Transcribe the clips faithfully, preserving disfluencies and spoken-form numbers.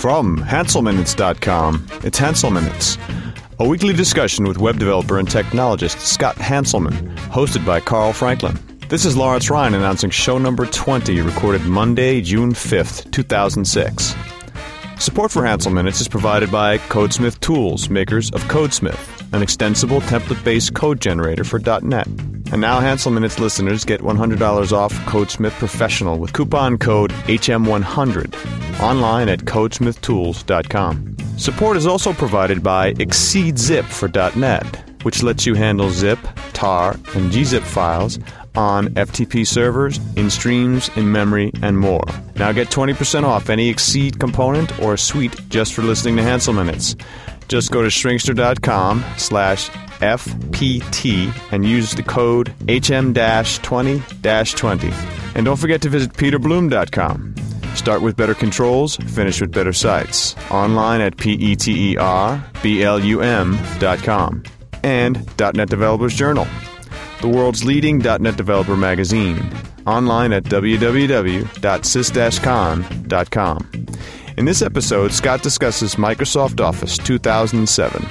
From Hansel Minutes dot com, it's Hansel Minutes, a weekly discussion with web developer and technologist Scott Hanselman, hosted by Carl Franklin. This is Lawrence Ryan announcing show number twenty, recorded Monday, June fifth, two thousand six. Support for Hansel Minutes is provided by Codesmith Tools, makers of Codesmith, an extensible template-based code generator for dot net. And now Hansel Minutes listeners get one hundred dollars off Codesmith Professional with coupon code H M one hundred online at codesmith tools dot com. Support is also provided by ExceedZip for dot net, which lets you handle zip, tar, and gzip files on F T P servers, in streams, in memory, and more. Now get twenty percent off any Exceed component or suite just for listening to Hansel Minutes. Just go to shrinkster dot com slash F P T and use the code H M twenty twenty. And don't forget to visit peter bloom dot com. Start with better controls, finish with better sites. Online at P E T E R B L U M dot com. And dot net Developers Journal, the world's leading dot net developer magazine. Online at w w w dot sys dash con dot com. In this episode, Scott discusses Microsoft Office two thousand seven.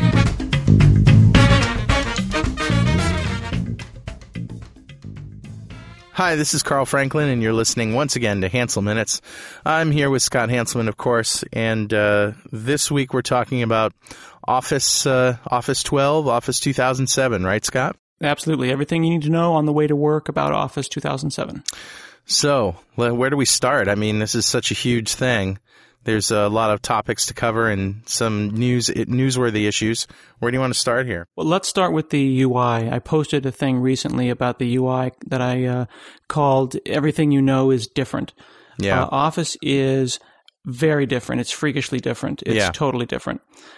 Hi, this is Carl Franklin, and you're listening once again to Hansel Minutes. I'm here with Scott Hanselman, of course, and uh, this week we're talking about Office uh, Office twelve, Office two thousand seven, right, Scott? Absolutely. Everything you need to know on the way to work about Office two thousand seven. So, where do we start? I mean, this is such a huge thing. There's a lot of topics to cover and some news newsworthy issues. Where do you want to start here? Well, let's start with the U I. I posted a thing recently about the U I that I uh, called Everything You Know is Different. Yeah. Uh, Office is very different. It's freakishly different. It's yeah. totally different.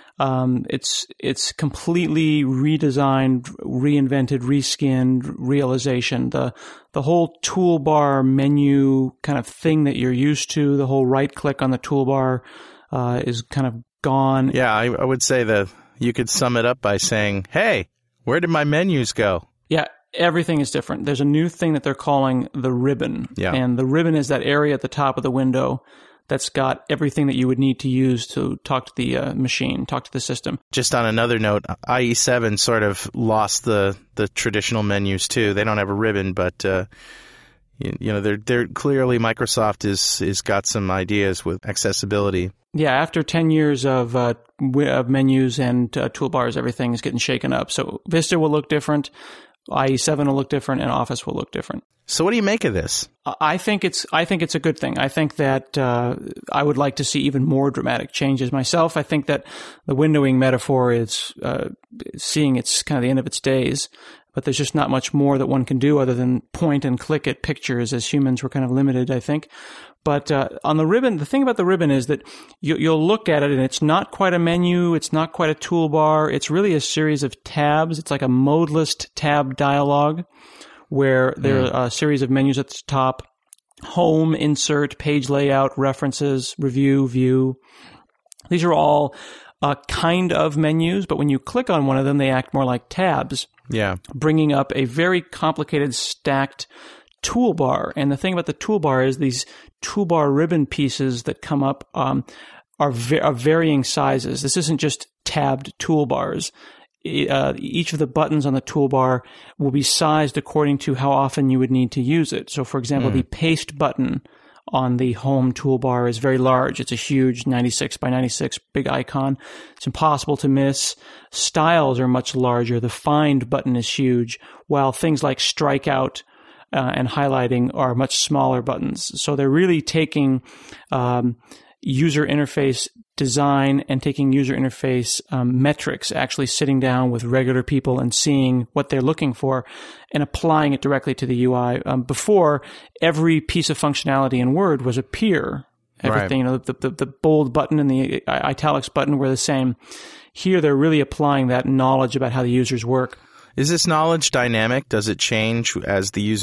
Um, it's it's completely redesigned, reinvented, reskinned realization. The the whole toolbar menu kind of thing that you're used to, the whole right click on the toolbar uh, is kind of gone. Yeah, I, I would say that you could sum it up by saying, hey, where did my menus go? Yeah, everything is different. There's a new thing that they're calling the ribbon. Yeah. And the ribbon is that area at the top of the window that's got everything that you would need to use to talk to the uh, machine, talk to the system. Just on another note, I E seven sort of lost the, the traditional menus too. They don't have a ribbon, but uh, you, you know, they're they're clearly Microsoft is is got some ideas with accessibility. Yeah, after ten years of uh, w- of menus and uh, toolbars, everything is getting shaken up. So Vista will look different, I E seven will look different, and Office will look different. So what do you make of this? I think it's I think it's a good thing. I think that uh, I would like to see even more dramatic changes myself. I think that the windowing metaphor is uh, seeing its kind of the end of its days, but there's just not much more that one can do other than point and click at pictures. As humans, we're kind of limited, I think. But uh, on the ribbon, the thing about the ribbon is that you, you'll look at it and it's not quite a menu, it's not quite a toolbar, it's really a series of tabs. It's like a modeless tab dialog, where there mm. are a series of menus at the top: home, insert, page layout, references, review, view. These are all uh, kind of menus, but when you click on one of them, they act more like tabs. Yeah. Bringing up a very complicated stacked toolbar. And the thing about the toolbar is these toolbar ribbon pieces that come up um, are, va- are varying sizes. This isn't just tabbed toolbars. Uh, each of the buttons on the toolbar will be sized according to how often you would need to use it. So, for example, mm. the paste button on the home toolbar is very large. It's a huge ninety-six by ninety-six big icon. It's impossible to miss. Styles are much larger. The find button is huge, while things like strikeout uh, and highlighting are much smaller buttons. So they're really taking um, user interface design and taking user interface um, metrics, actually sitting down with regular people and seeing what they're looking for and applying it directly to the U I. Um, before, every piece of functionality in Word was a peer. Everything, right. you know, the, the, the bold button and the italics button were the same. Here, they're really applying that knowledge about how the users work. Is this knowledge dynamic? Does it change as the user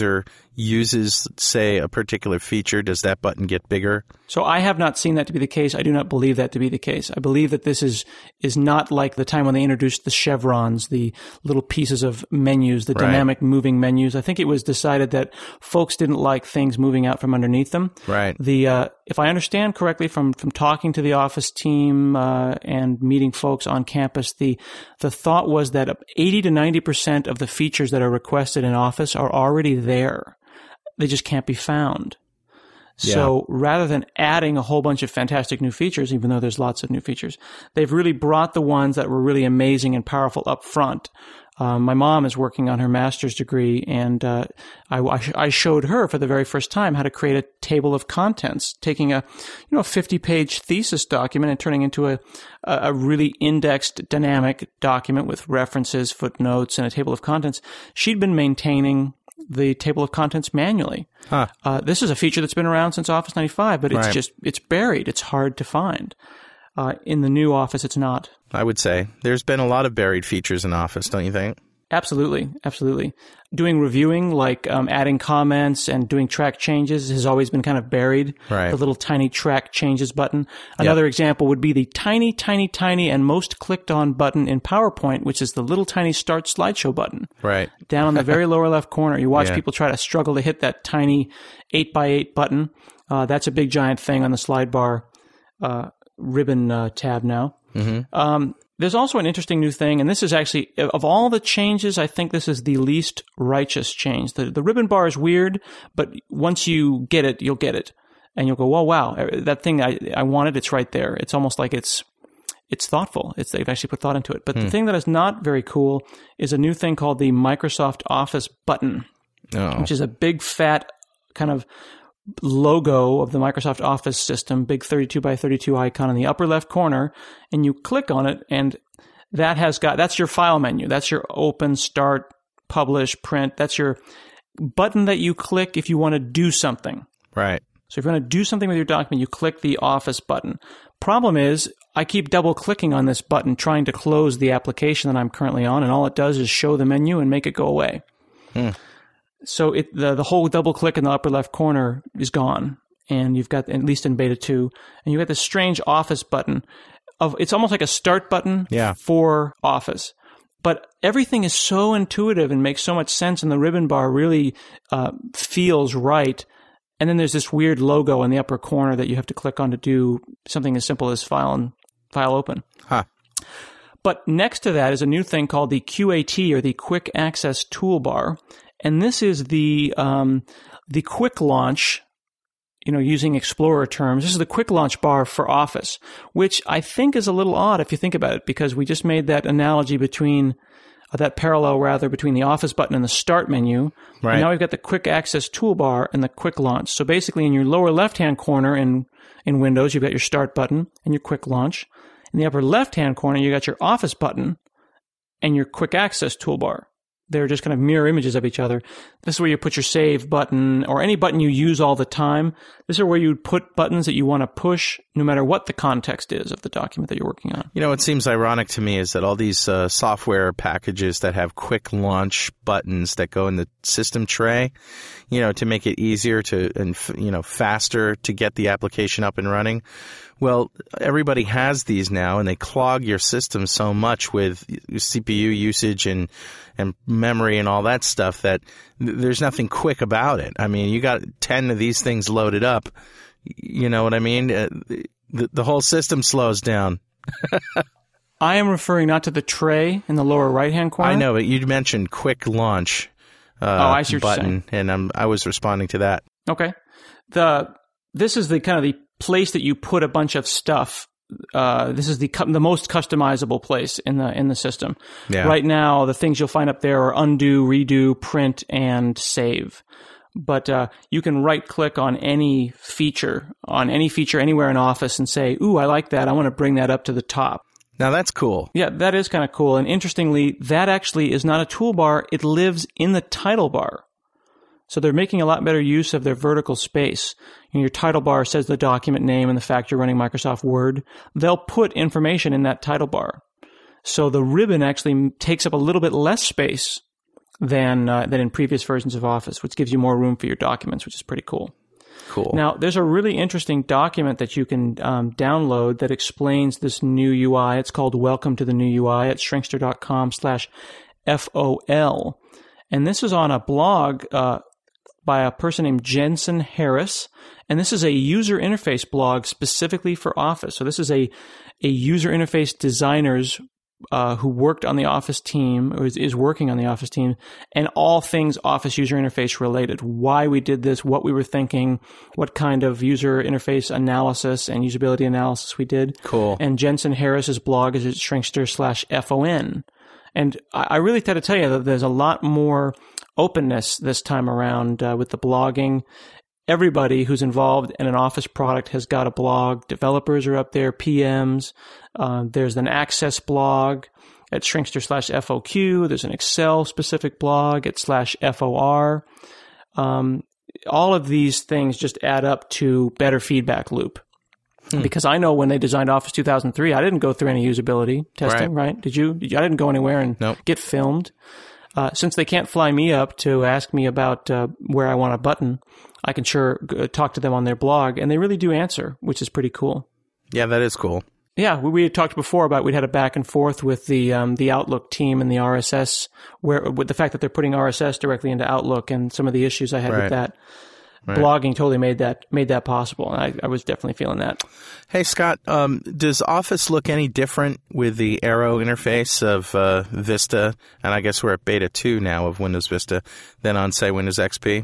uses, say, a particular feature, does that button get bigger? So I have not seen that to be the case. I do not believe that to be the case. I believe that this is is not like the time when they introduced the chevrons, the little pieces of menus, the Right. dynamic moving menus. I think it was decided that folks didn't like things moving out from underneath them. Right. The uh, if I understand correctly from from talking to the Office team uh, and meeting folks on campus, the the thought was that eighty to ninety percent of the features that are requested in Office are already there. They just can't be found. Yeah. So rather than adding a whole bunch of fantastic new features, even though there's lots of new features, they've really brought the ones that were really amazing and powerful up front. Um, my mom is working on her master's degree, and uh, I, I showed her for the very first time how to create a table of contents, taking a you know fifty-page thesis document and turning into a a really indexed, dynamic document with references, footnotes, and a table of contents. She'd been maintaining the table of contents manually. Huh. Uh, this is a feature that's been around since Office ninety-five, but it's Right. just it's buried. It's hard to find. Uh, in the new Office, it's not. I would say there's been a lot of buried features in Office, don't you think? Absolutely, absolutely. Doing reviewing, like um, adding comments and doing track changes, has always been kind of buried. Right. The little tiny track changes button. Another example would be the tiny, tiny, tiny, and most clicked on button in PowerPoint, which is the little tiny Start Slideshow button. Right. Down on the very lower left corner. You watch Yeah. people try to struggle to hit that tiny eight by eight button. Uh, that's a big giant thing on the slide bar uh, ribbon uh, tab now. Mm-hmm. Um, there's also an interesting new thing, and this is actually, of all the changes, I think this is the least righteous change. The, the ribbon bar is weird, but once you get it, you'll get it. And you'll go, well, wow, that thing I, I wanted, it's right there. It's almost like it's it's thoughtful. It's They've actually put thought into it. But Hmm. the thing that is not very cool is a new thing called the Microsoft Office button, Oh. which is a big, fat kind of logo of the Microsoft Office system, big thirty-two by thirty-two icon in the upper left corner, and you click on it, and that has got, that's your file menu. That's your open, start, publish, print. That's your button that you click if you want to do something. Right. So if you want to do something with your document, you click the Office button. Problem is, I keep double clicking on this button trying to close the application that I'm currently on, and all it does is show the menu and make it go away. Hmm. So it, the the whole double click in the upper left corner is gone, and you've got, at least in beta two, and you've got this strange Office button. Of it's almost like a start button Yeah. for Office. But everything is so intuitive and makes so much sense, and the ribbon bar really uh, feels right. And then there's this weird logo in the upper corner that you have to click on to do something as simple as file and file open. Huh. But next to that is a new thing called the Q A T, or the Quick Access Toolbar. And this is the um, the quick launch, you know, using Explorer terms. This is the quick launch bar for Office, which I think is a little odd if you think about it, because we just made that analogy between, uh, that parallel rather, between the Office button and the Start menu. Right. And now we've got the Quick Access Toolbar and the Quick Launch. So basically in your lower left-hand corner in, in Windows, you've got your Start button and your Quick Launch. In the upper left-hand corner, you got your Office button and your Quick Access Toolbar. They're just kind of mirror images of each other. This is where you put your save button, or any button you use all the time. This is where you put buttons that you want to push no matter what the context is of the document that you're working on. You know, what seems ironic to me is that all these uh, software packages that have quick launch buttons that go in the system tray, you know, to make it easier to, and, you know, faster to get the application up and running. Well, everybody has these now, and they clog your system so much with C P U usage and and memory and all that stuff that th- there's nothing quick about it. I mean, you got ten of these things loaded up. You know what I mean? Uh, the, the whole system slows down. I am referring not to the tray in the lower right-hand corner. I know, but you mentioned quick launch uh, Oh, I see what you're button, saying. and I'm, I was responding to that. Okay. The this is the kind of the place that you put a bunch of stuff. Uh, this is the cu- the most customizable place in the in the system. Yeah. Right now, the things you'll find up there are undo, redo, print, and save. But uh, you can right-click on any feature, on any feature anywhere in Office, and say, "Ooh, I like that. I want to bring that up to the top." Now that's cool. Yeah, that is kind of cool. And interestingly, that actually is not a toolbar. It lives in the title bar. So they're making a lot better use of their vertical space. You know, your title bar says the document name and the fact you're running Microsoft Word. They'll put information in that title bar. So the ribbon actually takes up a little bit less space than uh, than in previous versions of Office, which gives you more room for your documents, which is pretty cool. Cool. Now, there's a really interesting document that you can um, download that explains this new U I. It's called Welcome to the New U I at shrinkster.com slash FOL. And this is on a blog uh, by a person named Jensen Harris. And this is a user interface blog specifically for Office. So this is a, a user interface designer's Uh, who worked on the Office team, or is, is working on the Office team, and all things Office user interface related. Why we did this, what we were thinking, what kind of user interface analysis and usability analysis we did. Cool. And Jensen Harris's blog is at shrinkster slash FON. And I, I really got to tell you that there's a lot more openness this time around uh, with the blogging. Everybody who's involved in an Office product has got a blog. Developers are up there, P Ms. Uh, there's an Access blog at shrinkster slash FOQ. There's an Excel-specific blog at slash FOR. Um, all of these things just add up to better feedback loop. Hmm. Because I know when they designed Office two thousand three, I didn't go through any usability testing, right? right? Did you? Did you? I didn't go anywhere and nope. get filmed. Uh, since they can't fly me up to ask me about uh, where I want a button, I can sure g- talk to them on their blog, and they really do answer, which is pretty cool. Yeah, that is cool. Yeah, we, we had talked before about we'd had a back and forth with the um, the Outlook team and the R S S, where with the fact that they're putting R S S directly into Outlook and some of the issues I had right. with that. Right. Blogging totally made that made that possible, and I, I was definitely feeling that. Hey, Scott, um, does Office look any different with the Aero interface of uh, Vista, and I guess we're at beta two now of Windows Vista, than on, say, Windows X P?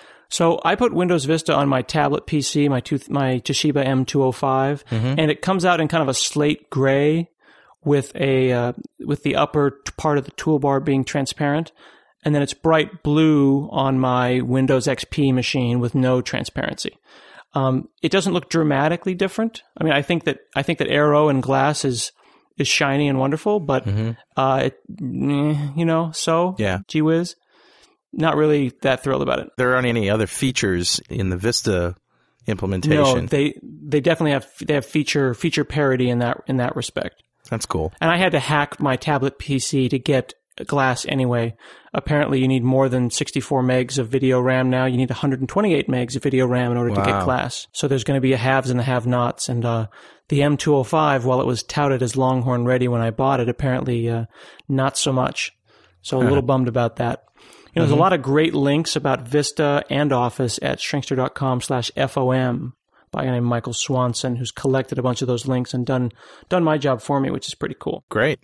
So I put Windows Vista on my tablet P C, my two, my Toshiba M two oh five, mm-hmm. and it comes out in kind of a slate gray with a uh, with the upper part of the toolbar being transparent. And then it's bright blue on my Windows X P machine with no transparency. Um, it doesn't look dramatically different. I mean, I think that I think that Aero and Glass is is shiny and wonderful, but mm-hmm. uh, it, you know, so yeah, gee whiz, not really that thrilled about it. There aren't any other features in the Vista implementation. No, they they definitely have they have feature feature parity in that in that respect. That's cool. And I had to hack my tablet P C to get Glass anyway. Apparently, you need more than sixty-four megs of video RAM now. You need one hundred twenty-eight megs of video RAM in order wow. to get Glass. So there's going to be a haves and a have-nots. And uh, the M two oh five, while it was touted as Longhorn ready when I bought it, apparently uh, not so much. So a little bummed about that. You know, mm-hmm. There's a lot of great links about Vista and Office at shrinkster.com slash FOM by a guy named Michael Swanson, who's collected a bunch of those links and done done my job for me, which is pretty cool. Great.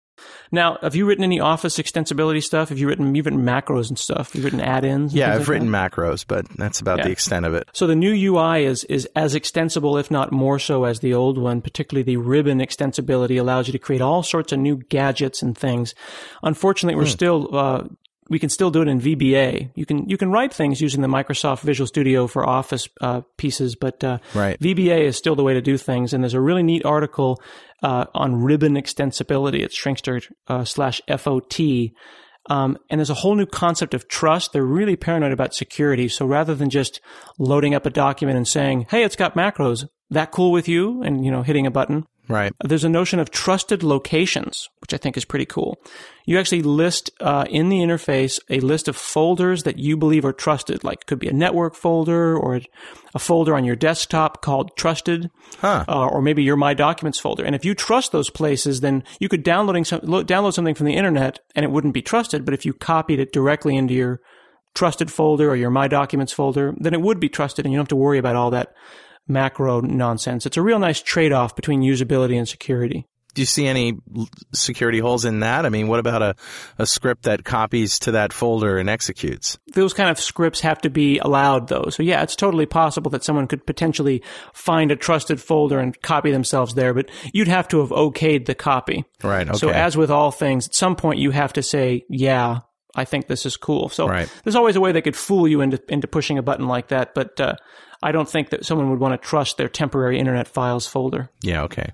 Now, have you written any Office extensibility stuff? Have you written you've written macros and stuff? Have you written add-ins? Yeah, I've like written that? macros, but that's about yeah. the extent of it. So the new U I is is as extensible, if not more so, as the old one. Particularly the ribbon extensibility allows you to create all sorts of new gadgets and things. Unfortunately, we're hmm. still uh, we can still do it in V B A. You can you can write things using the Microsoft Visual Studio for Office uh, pieces, but uh, right. V B A is still the way to do things. And there's a really neat article uh, on ribbon extensibility at shrinkster uh, slash F O T. Um, and there's a whole new concept of trust. They're really paranoid about security. So rather than just loading up a document and saying, "Hey, it's got macros," that cool with you? And, you know, hitting a button. Right. There's a notion of trusted locations, which I think is pretty cool. You actually list uh, in the interface a list of folders that you believe are trusted, like it could be a network folder or a folder on your desktop called Trusted, huh. uh, or maybe your My Documents folder. And if you trust those places, then you could downloading some, download something from the internet and it wouldn't be trusted. But if you copied it directly into your Trusted folder or your My Documents folder, then it would be trusted, and you don't have to worry about all that macro nonsense. It's a real nice trade-off between usability and security. Do you see any security holes in that? I mean, what about a, a script that copies to that folder and executes? Those kind of scripts have to be allowed, though. So, yeah, it's totally possible that someone could potentially find a trusted folder and copy themselves there, but you'd have to have okayed the copy. Right, okay. So, as with all things, at some point you have to say, yeah, I think this is cool. So right. there's always a way they could fool you into into pushing a button like that, but uh, I don't think that someone would want to trust their temporary Internet Files folder. Yeah, okay.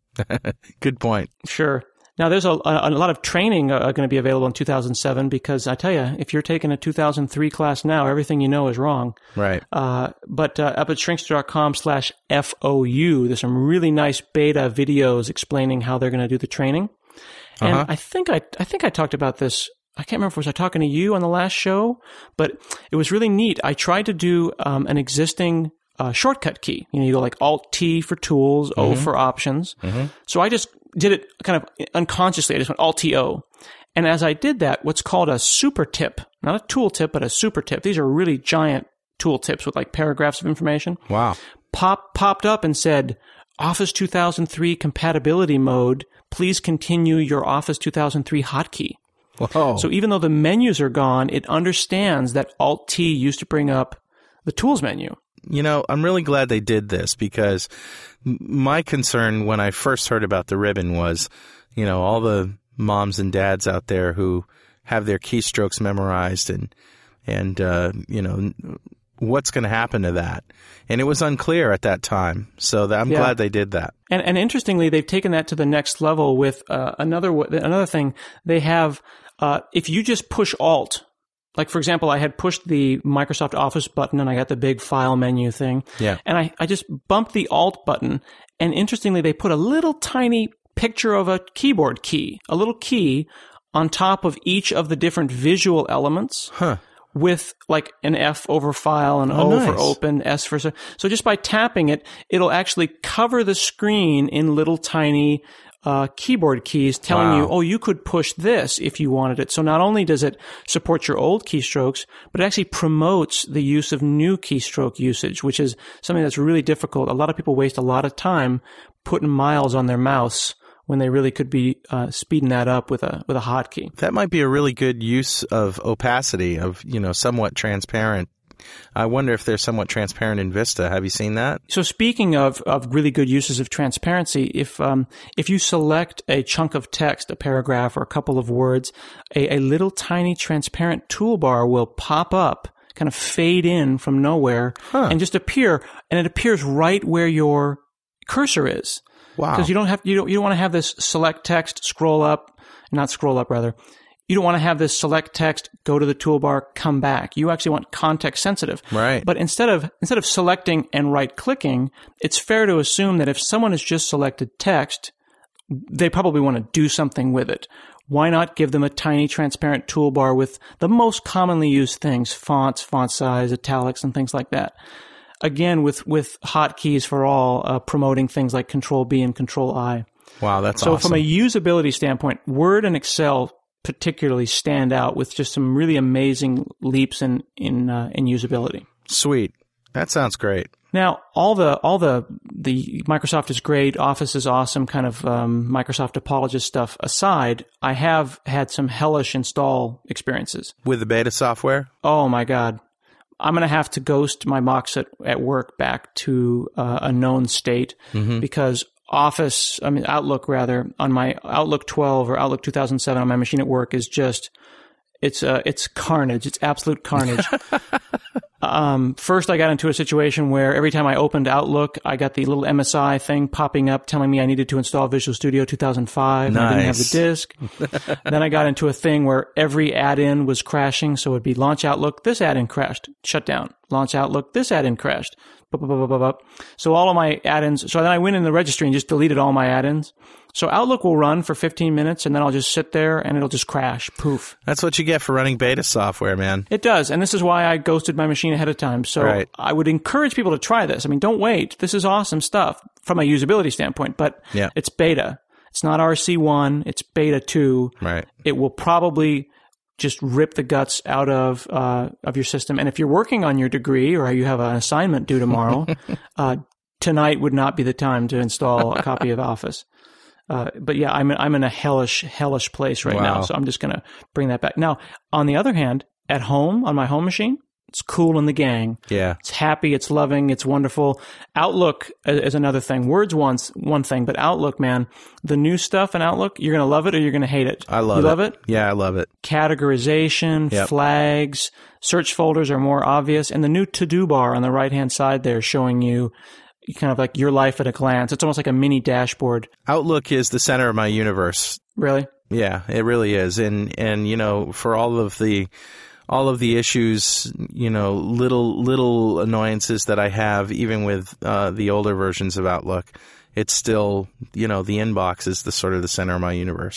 Good point. Sure. Now, there's a, a, a lot of training uh, going to be available in two thousand seven because I tell you, if you're taking a two thousand three class now, everything you know is wrong. Right. Uh, but uh, up at shrinkster.com slash FOU, there's some really nice beta videos explaining how they're going to do the training. And uh-huh. I think I I think I talked about this I can't remember if was I talking to you on the last show, but it was really neat. I tried to do um, an existing uh, shortcut key. You know, you go like Alt-T for tools, mm-hmm. O for options. Mm-hmm. So I just did it kind of unconsciously. I just went Alt-T O. And as I did that, what's called a super tip, not a tool tip, but a super tip. These are really giant tool tips with like paragraphs of information. Wow. Pop popped up and said, Office two thousand three compatibility mode. Please continue your Office two thousand three hotkey. Whoa. So even though the menus are gone, it understands that Alt-T used to bring up the tools menu. You know, I'm really glad they did this because my concern when I first heard about the ribbon was, you know, all the moms and dads out there who have their keystrokes memorized and, and uh, you know, what's going to happen to that? And it was unclear at that time. So that, I'm yeah. glad they did that. And, and interestingly, they've taken that to the next level with uh, another another thing. They have, uh, if you just push Alt, like for example, I had pushed the Microsoft Office button and I got the big file menu thing. Yeah. And I, I just bumped the Alt button. And interestingly, they put a little tiny picture of a keyboard key, a little key on top of each of the different visual elements. Huh. With like an F over file, an oh, O nice. for open, S for so. So just by tapping it, it'll actually cover the screen in little tiny uh, keyboard keys telling wow. you, oh, you could push this if you wanted it. So not only does it support your old keystrokes, but it actually promotes the use of new keystroke usage, which is something that's really difficult. A lot of people waste a lot of time putting miles on their mouse when they really could be uh, speeding that up with a with a hotkey. That might be a really good use of opacity, of, you know, somewhat transparent. I wonder if they're somewhat transparent in Vista. Have you seen that? So speaking of, of really good uses of transparency, if um, if you select a chunk of text, a paragraph or a couple of words, a, a little tiny transparent toolbar will pop up, kind of fade in from nowhere, huh. and just appear, and it appears right where your cursor is. Wow. Because you don't have, you don't, you don't want to have this select text, scroll up, not scroll up rather. You don't want to have this select text, go to the toolbar, come back. You actually want context sensitive. Right. But instead of, instead of selecting and right clicking, it's fair to assume that if someone has just selected text, they probably want to do something with it. Why not give them a tiny transparent toolbar with the most commonly used things, fonts, font size, italics, and things like that? Again, with, with hotkeys for all, uh, promoting things like Control B and Control I. Wow, that's so awesome. So from a usability standpoint, Word and Excel particularly stand out with just some really amazing leaps in in, uh, in usability. Sweet. That sounds great. Now, all the all the the Microsoft is great, Office is awesome, kind of um, Microsoft apologist stuff aside, I have had some hellish install experiences with the beta software. Oh my God. I'm going to have to ghost my mocks at, at work back to uh, a known state mm-hmm. because Office, I mean Outlook rather, on my Outlook twelve or Outlook two thousand seven on my machine at work is just, it's uh, it's carnage. It's absolute carnage. um, first, I got into a situation where every time I opened Outlook, I got the little M S I thing popping up telling me I needed to install Visual Studio two thousand five. Nice. And I didn't have the disk. Then I got into a thing where every add-in was crashing. So it'd be launch Outlook, this add-in crashed, shut down. Launch Outlook, this add-in crashed. So all of my add-ins, so then I went in the registry and just deleted all my add-ins. So Outlook will run for fifteen minutes and then I'll just sit there and it'll just crash. Poof. That's what you get for running beta software, man. It does. And this is why I ghosted my machine ahead of time. So right. I would encourage people to try this. I mean, don't wait. This is awesome stuff from a usability standpoint, but yeah. it's beta. It's not R C one. It's beta two. Right. It will probably just rip the guts out of uh, of your system. And if you're working on your degree or you have an assignment due tomorrow, uh, tonight would not be the time to install a copy of Office. Uh, but yeah, I'm I'm in a hellish hellish place right wow. now, so I'm just going to bring that back. Now, on the other hand, at home on my home machine, it's cool in the gang. Yeah, it's happy, it's loving, it's wonderful. Outlook is another thing. Word's one one thing, but Outlook, man, the new stuff in Outlook, you're going to love it or you're going to hate it. I love you it. love it. Yeah, I love it. Categorization, yep. flags, search folders are more obvious, and the new to-do bar on the right-hand side there showing you kind of like your life at a glance. It's almost like a mini dashboard. Outlook is the center of my universe. Really? Yeah, it really is. And, and, you know, for all of the, all of the issues, you know, little, little annoyances that I have, even with, uh, the older versions of Outlook, it's still, you know, the inbox is the sort of the center of my universe.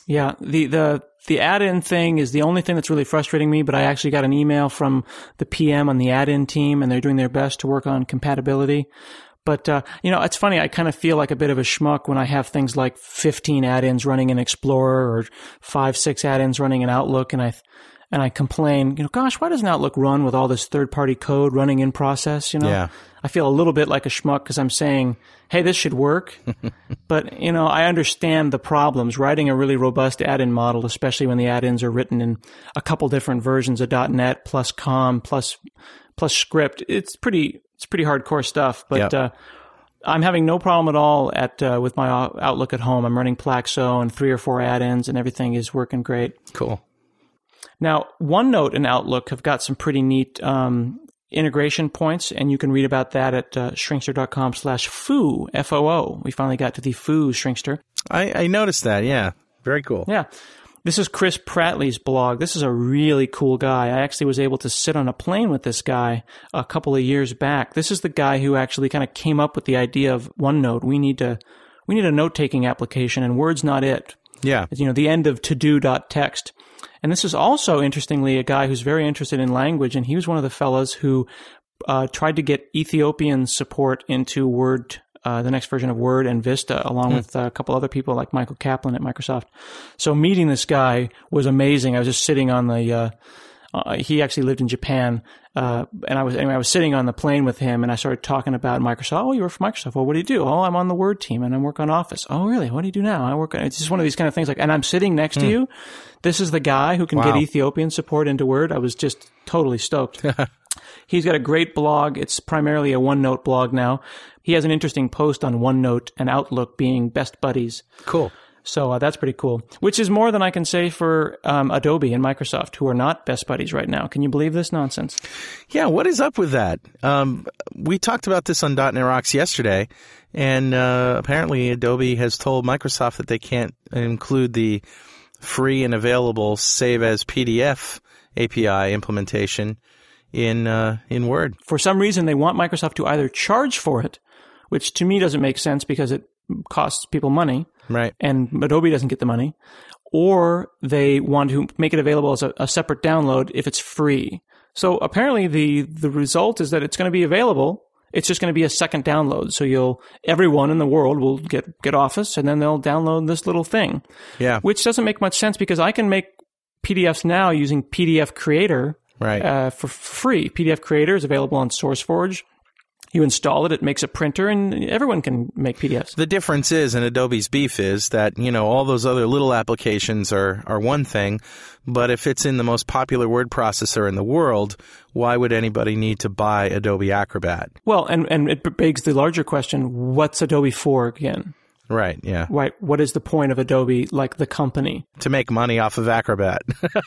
Yeah, the, the, the add-in thing is the only thing that's really frustrating me, but I actually got an email from the P M on the add-in team, and they're doing their best to work on compatibility. But, uh, you know, it's funny. I kind of feel like a bit of a schmuck when I have things like fifteen add-ins running in Explorer or five, six add-ins running in Outlook, and I, and I complain, you know, gosh, why doesn't Outlook run with all this third-party code running in process, you know? Yeah. I feel a little bit like a schmuck because I'm saying, hey, this should work. But, you know, I understand the problems. Writing a really robust add-in model, especially when the add-ins are written in a couple different versions of .NET plus COM plus, plus script, it's pretty, it's pretty hardcore stuff. But, Yep. uh, I'm having no problem at all at, uh, with my Outlook at home. I'm running Plaxo and three or four add-ins and everything is working great. Cool. Now, OneNote and Outlook have got some pretty neat um, integration points, and you can read about that at uh, shrinkster.com slash foo, F O O. We finally got to the foo Shrinkster. I, I noticed that, yeah. Very cool. Yeah. This is Chris Prattley's blog. This is a really cool guy. I actually was able to sit on a plane with this guy a couple of years back. This is the guy who actually kind of came up with the idea of OneNote. We need to, we need a note-taking application, and Word's not it. Yeah. You know, the end of to-do.txt. And this is also, interestingly, a guy who's very interested in language, and he was one of the fellows who uh, tried to get Ethiopian support into Word, uh, the next version of Word and Vista, along hmm. with uh, a couple other people like Michael Kaplan at Microsoft. So meeting this guy was amazing. I was just sitting on the uh, uh, he actually lived in Japan, uh, and I was anyway. I was sitting on the plane with him, and I started talking about Microsoft. Oh, you work for Microsoft. Well, what do you do? Oh, I'm on the Word team, and I work on Office. Oh, really? What do you do now? I work on. It's just one of these kind of things. Like, and I'm sitting next mm. to you. This is the guy who can wow. get Ethiopian support into Word. I was just totally stoked. He's got a great blog. It's primarily a OneNote blog now. He has an interesting post on OneNote and Outlook being best buddies. Cool. So uh, that's pretty cool, which is more than I can say for um, Adobe and Microsoft, who are not best buddies right now. Can you believe this nonsense? Yeah, what is up with that? Um, we talked about this on .NET Rocks yesterday, and uh, apparently Adobe has told Microsoft that they can't include the free and available Save as P D F A P I implementation in uh, in Word. For some reason, they want Microsoft to either charge for it, which to me doesn't make sense because it costs people money. Right. And Adobe doesn't get the money. Or they want to make it available as a, a separate download if it's free. So apparently the, the result is that it's going to be available. It's just going to be a second download. So you'll, everyone in the world will get, get Office, and then they'll download this little thing. Yeah. Which doesn't make much sense because I can make P D Fs now using P D F Creator. Right. Uh, for free. P D F Creator is available on SourceForge. You install it, it makes a printer, and everyone can make P D Fs. The difference is, and Adobe's beef is, that, you know, all those other little applications are, are one thing, but if it's in the most popular word processor in the world, why would anybody need to buy Adobe Acrobat? Well, and, and it begs the larger question, what's Adobe for again? Right, yeah. Right. What is the point of Adobe, like the company? To make money off of Acrobat.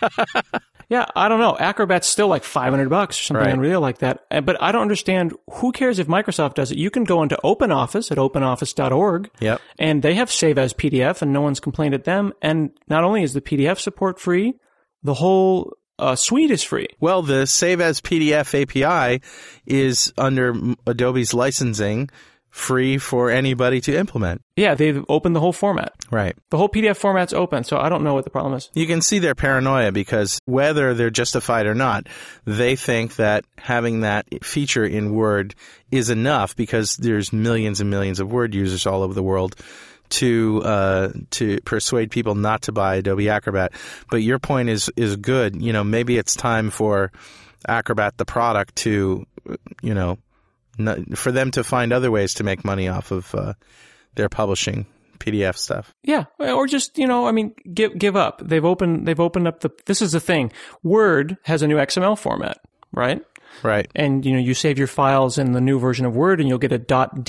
Yeah, I don't know. Acrobat's still like five hundred bucks or something right. unreal like that. But I don't understand. Who cares if Microsoft does it? You can go into OpenOffice at open office dot org. Yep. And they have Save as P D F, and no one's complained at them. And not only is the P D F support free, the whole uh, suite is free. Well, the Save as P D F A P I is under Adobe's licensing, free for anybody to implement. Yeah, they've opened the whole format. Right. The whole P D F format's open, so I don't know what the problem is. You can see their paranoia because whether they're justified or not, they think that having that feature in Word is enough because there's millions and millions of Word users all over the world to uh, to persuade people not to buy Adobe Acrobat. But your point is is good. You know, maybe it's time for Acrobat, the product, to, you know, for them to find other ways to make money off of uh, their publishing P D F stuff. Yeah, or just, you know, I mean, give give up. They've opened they've opened up the. This is the thing. Word has a new X M L format, right? Right. And you know, you save your files in the new version of Word, and you'll get a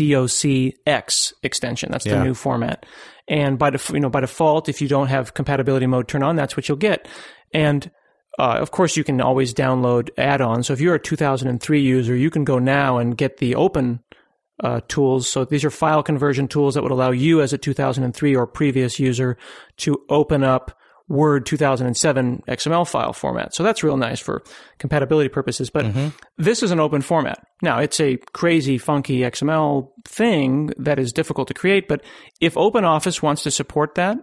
.docx extension. That's the yeah. new format. And by def- you know by default, if you don't have compatibility mode turned on, that's what you'll get. And Uh, of course, you can always download add-ons. So if you're a two thousand three user, you can go now and get the open uh, tools. So these are file conversion tools that would allow you as a two thousand three or previous user to open up Word two thousand seven X M L file format. So that's real nice for compatibility purposes. But mm-hmm. this is an open format. Now, it's a crazy, funky X M L thing that is difficult to create. But if OpenOffice wants to support that,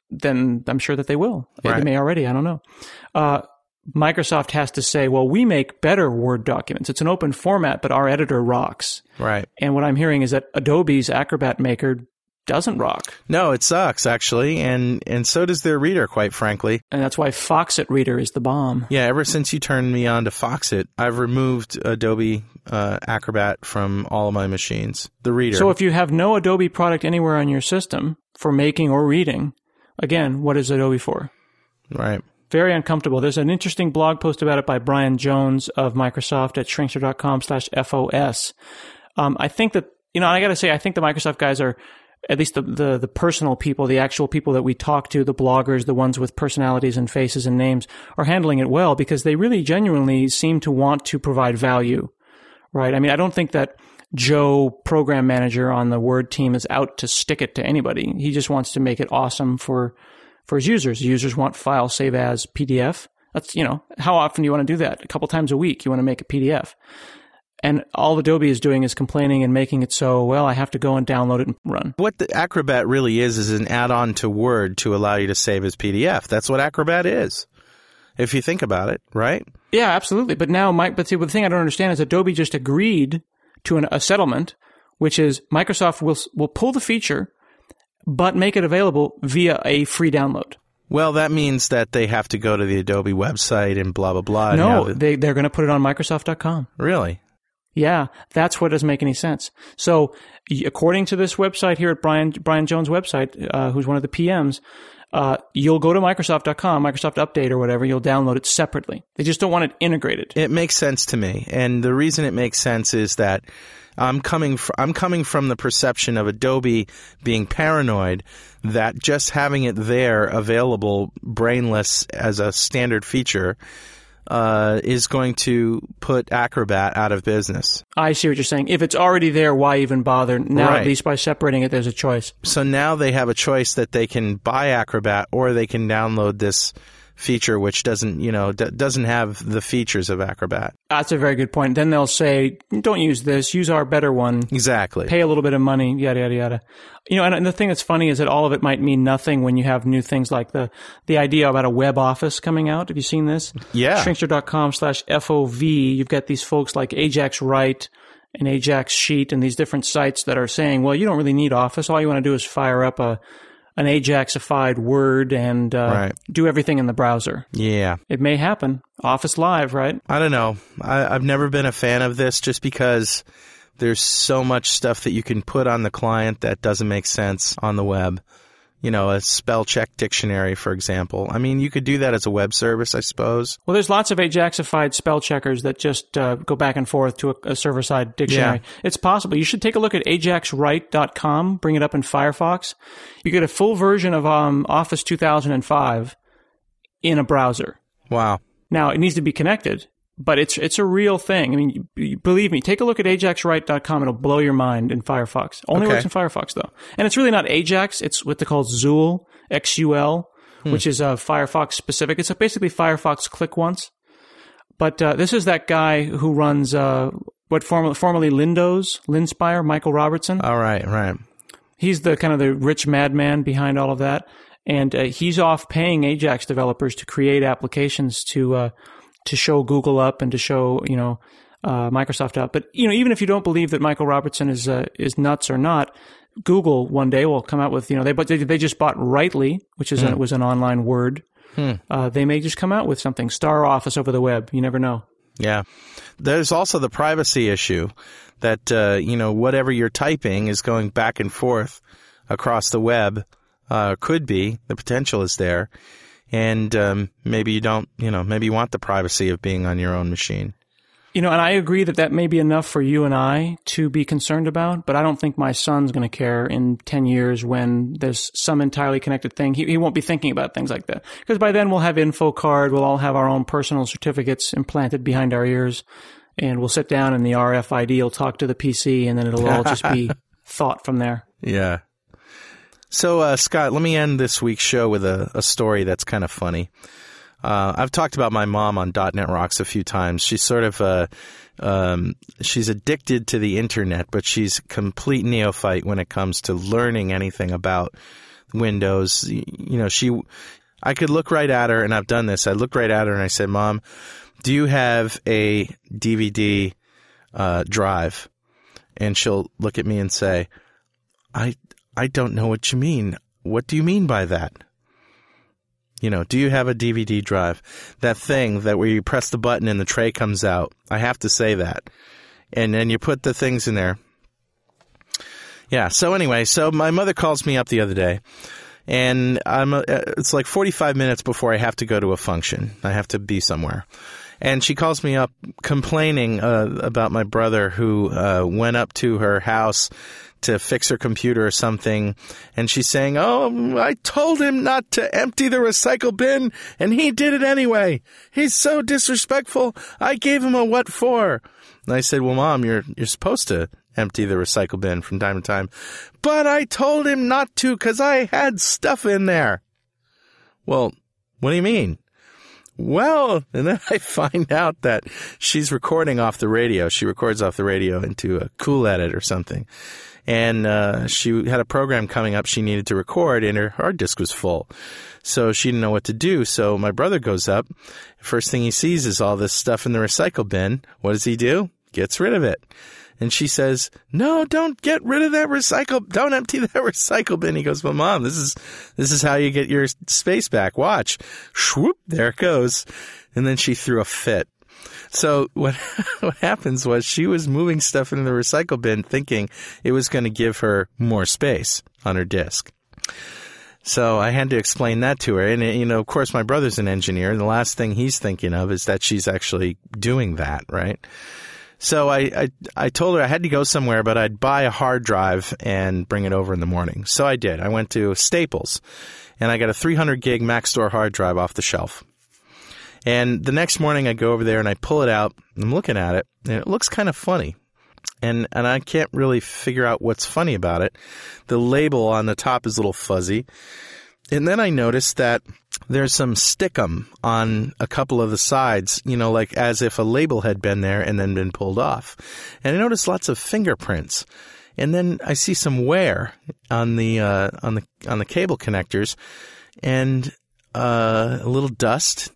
then I'm sure that they will. Right. They may already. I don't know. Uh, Microsoft has to say, well, we make better Word documents. It's an open format, but our editor rocks. Right. And what I'm hearing is that Adobe's Acrobat Maker doesn't rock. No, it sucks, actually, and and so does their reader, quite frankly. And that's why Foxit Reader is the bomb. Yeah, ever since you turned me on to Foxit, I've removed Adobe uh, Acrobat from all of my machines. The reader. So if you have no Adobe product anywhere on your system for making or reading, again, what is Adobe for? Right. Very uncomfortable. There's an interesting blog post about it by Brian Jones of Microsoft at shrinkster.com slash FOS. Um, I think that, you know, I got to say, I think the Microsoft guys are, at least the, the the personal people, the actual people that we talk to, the bloggers, the ones with personalities and faces and names, are handling it well because they really genuinely seem to want to provide value, right? I mean, I don't think that Joe, program manager on the Word team, is out to stick it to anybody. He just wants to make it awesome for for his users. Users want file save as P D F. That's, you know, how often do you want to do that? A couple times a week, you want to make a P D F. And all Adobe is doing is complaining and making it so, well, I have to go and download it and run. What the Acrobat really is is an add-on to Word to allow you to save as P D F. That's what Acrobat is, if you think about it, right? Yeah, absolutely. But now, Mike, but see, the thing I don't understand is Adobe just agreed to an, a settlement, which is Microsoft will will pull the feature, but make it available via a free download. Well, that means that they have to go to the Adobe website and blah, blah, blah. No, they, they're going to put it on Microsoft dot com. Really? Yeah, that's what doesn't make any sense. So, according to this website here at Brian Brian Jones' website, uh, who's one of the P Ms, uh, you'll go to Microsoft dot com, Microsoft Update or whatever, you'll download it separately. They just don't want it integrated. It makes sense to me, and the reason it makes sense is that I'm coming fr- I'm coming from the perception of Adobe being paranoid that just having it there available, brainless as a standard feature, Uh, is going to put Acrobat out of business. I see what you're saying. If it's already there, why even bother? Now, Right. at least by separating it, there's a choice. So now they have a choice that they can buy Acrobat or they can download this feature, which doesn't, you know, d- doesn't have the features of Acrobat. That's a very good point. Then they'll say, don't use this, use our better one. Exactly. Pay a little bit of money, yada, yada, yada. You know, and, and the thing that's funny is that all of it might mean nothing when you have new things like the, the idea about a web office coming out. Have you seen this? Yeah. Shrinkster.com slash FOV. You've got these folks like Ajax Write and Ajax Sheet and these different sites that are saying, well, you don't really need Office. All you want to do is fire up a an Ajaxified Word and uh, Right. do everything in the browser. Yeah. It may happen. Office Live, right? I don't know. I, I've never been a fan of this just because there's so much stuff that you can put on the client that doesn't make sense on the web. You know, a spell check dictionary, for example. I mean, you could do that as a web service, I suppose. Well, there's lots of Ajaxified spell checkers that just uh, go back and forth to a, a server-side dictionary. Yeah. It's possible. You should take a look at ajax write dot com, bring it up in Firefox. You get a full version of um, Office two thousand five in a browser. Wow. Now, it needs to be connected, but it's it's a real thing. I mean, you, you, believe me, take a look at ajax write dot com. It'll blow your mind in Firefox. Only Okay. works in Firefox, though. And it's really not Ajax. It's what they call Xul, X U L, hmm. which is uh, Firefox specific. It's basically Firefox Click Once. But uh, this is that guy who runs uh, what formerly, formerly Lindows, Linspire, Michael Robertson. All right, right. He's the kind of the rich madman behind all of that. And uh, he's off paying Ajax developers to create applications to uh, to show Google up and to show, you know, uh, Microsoft up. But, you know, even if you don't believe that Michael Robertson is uh, is nuts or not, Google one day will come out with, you know, they but they, they just bought Writely, which is hmm. a, was an online Word. Hmm. Uh, they may just come out with something. Star Office over the web. You never know. Yeah. There's also the privacy issue that, uh, you know, whatever you're typing is going back and forth across the web. Uh, could be. The potential is there. And um, maybe you don't, you know, maybe you want the privacy of being on your own machine. You know, and I agree that that may be enough for you and I to be concerned about, but I don't think my son's going to care in ten years when there's some entirely connected thing. He, he won't be thinking about things like that. Because by then we'll have InfoCard, we'll all have our own personal certificates implanted behind our ears, and we'll sit down and the R F I D will talk to the P C, and then it'll all just be thought from there. Yeah. So, uh, Scott, let me end this week's show with a, a story that's kind of funny. Uh, I've talked about my mom on .dot net Rocks a few times. She's sort of, uh, um, she's addicted to the internet, but she's a complete neophyte when it comes to learning anything about Windows. You know, she, I could look right at her, and I've done this. I looked right at her and I said, Mom, do you have a D V D uh, drive? And she'll look at me and say, I, I don't know what you mean. What do you mean by that? You know, do you have a D V D drive? That thing that where you press the button and the tray comes out. I have to say that. And then you put the things in there. Yeah, so anyway, so my mother calls me up the other day, and I'm uh, it's like forty-five minutes before I have to go to a function. I have to be somewhere. And she calls me up complaining uh, about my brother who uh, went up to her house to fix her computer or something. And she's saying, oh, I told him not to empty the recycle bin, and he did it anyway. He's so disrespectful. I gave him a what for? And I said, well, Mom, you're you're supposed to empty the recycle bin from time to time. But I told him not to because I had stuff in there. Well, what do you mean? Well, and then I find out that she's recording off the radio. She records off the radio into a Cool Edit or something. And uh, she had a program coming up she needed to record, and her hard disk was full. So she didn't know what to do. So my brother goes up. First thing he sees is all this stuff in the recycle bin. What does he do? Gets rid of it. And she says, no, don't get rid of that recycle. Don't empty that recycle bin. He goes, well, Mom, this is this is how you get your space back. Watch. Shwoop, there it goes. And then she threw a fit. So what what happens was she was moving stuff into the recycle bin thinking it was going to give her more space on her disk. So I had to explain that to her. And, you know, of course, my brother's an engineer, and the last thing he's thinking of is that she's actually doing that, right? So I, I, I told her I had to go somewhere, but I'd buy a hard drive and bring it over in the morning. So I did. I went to Staples, and I got a three hundred gig Maxtor hard drive off the shelf. And the next morning I go over there and I pull it out, and I'm looking at it, and it looks kind of funny. And and I can't really figure out what's funny about it. The label on the top is a little fuzzy. And then I noticed that there's some stickum on a couple of the sides, you know, like as if a label had been there and then been pulled off. And I noticed lots of fingerprints. And then I see some wear on the uh, on the on the cable connectors, and uh, a little dust.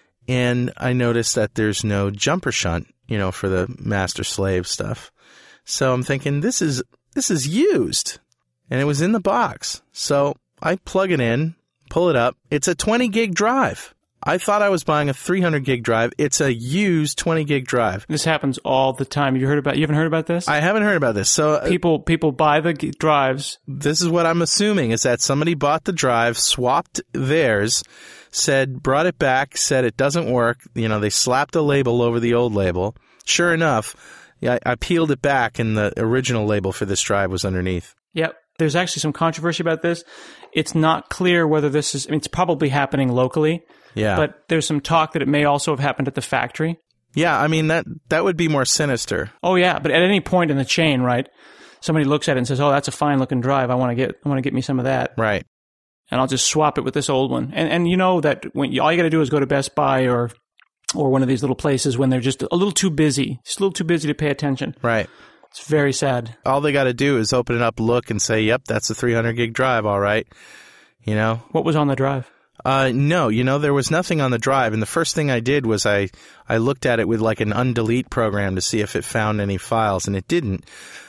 And I noticed that there's no jumper shunt, you know, for the master slave stuff. So I'm thinking this is this is used, and it was in the box. So I plug it in, pull it up. It's a twenty gig drive. I thought I was buying a three hundred gig drive. It's a used twenty gig drive. This happens all the time. You heard about? You haven't heard about this? I haven't heard about this. So uh, people people buy the g- drives. This is what I'm assuming is that somebody bought the drive, swapped theirs, said brought it back, said it doesn't work. You know, they slapped a label over the old label. Sure enough, I, I peeled it back, and the original label for this drive was underneath. Yep. There's actually some controversy about this. It's not clear whether this is, I mean, it's probably happening locally. Yeah. But there's some talk that it may also have happened at the factory. Yeah, I mean, that that would be more sinister. Oh, yeah. But at any point in the chain, right, somebody looks at it and says, oh, that's a fine-looking drive. I want to get I want to get me some of that. Right. And I'll just swap it with this old one. And and you know that when you, all you got to do is go to Best Buy or or one of these little places when they're just a little too busy, just a little too busy to pay attention. Right. It's very sad. All they got to do is open it up, look, and say, yep, that's a three hundred gig drive, all right. You know? What was on the drive? Uh, no, you know, there was nothing on the drive. And the first thing I did was I, I looked at it with like an undelete program to see if it found any files, and it didn't.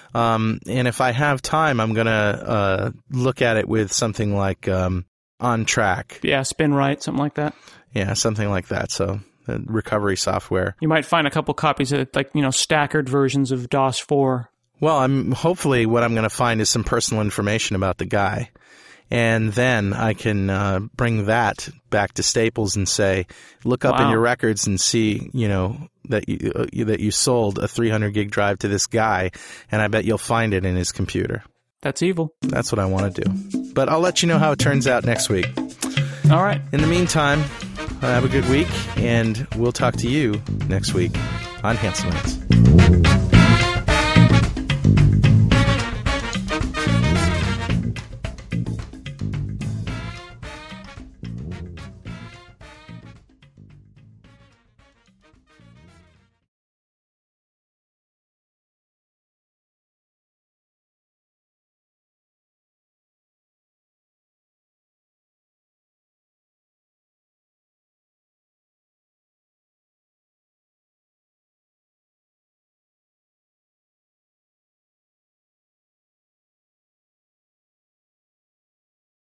Um, and if I have time, I'm going to uh, look at it with something like um, OnTrack. Yeah, SpinRite, something like that. Yeah, something like that. So uh, recovery software. You might find a couple copies of like, you know, stackered versions of DOS four. Well, I'm hopefully what I'm going to find is some personal information about the guy. And then I can uh, bring that back to Staples and say, look up wow. in your records and see, you know, that you uh, that you sold a three hundred gig drive to this guy, and I bet you'll find it in his computer. That's evil. That's what I want to do. But I'll let you know how it turns out next week. All right. In the meantime, have a good week, and we'll talk to you next week on Handsome Minutes.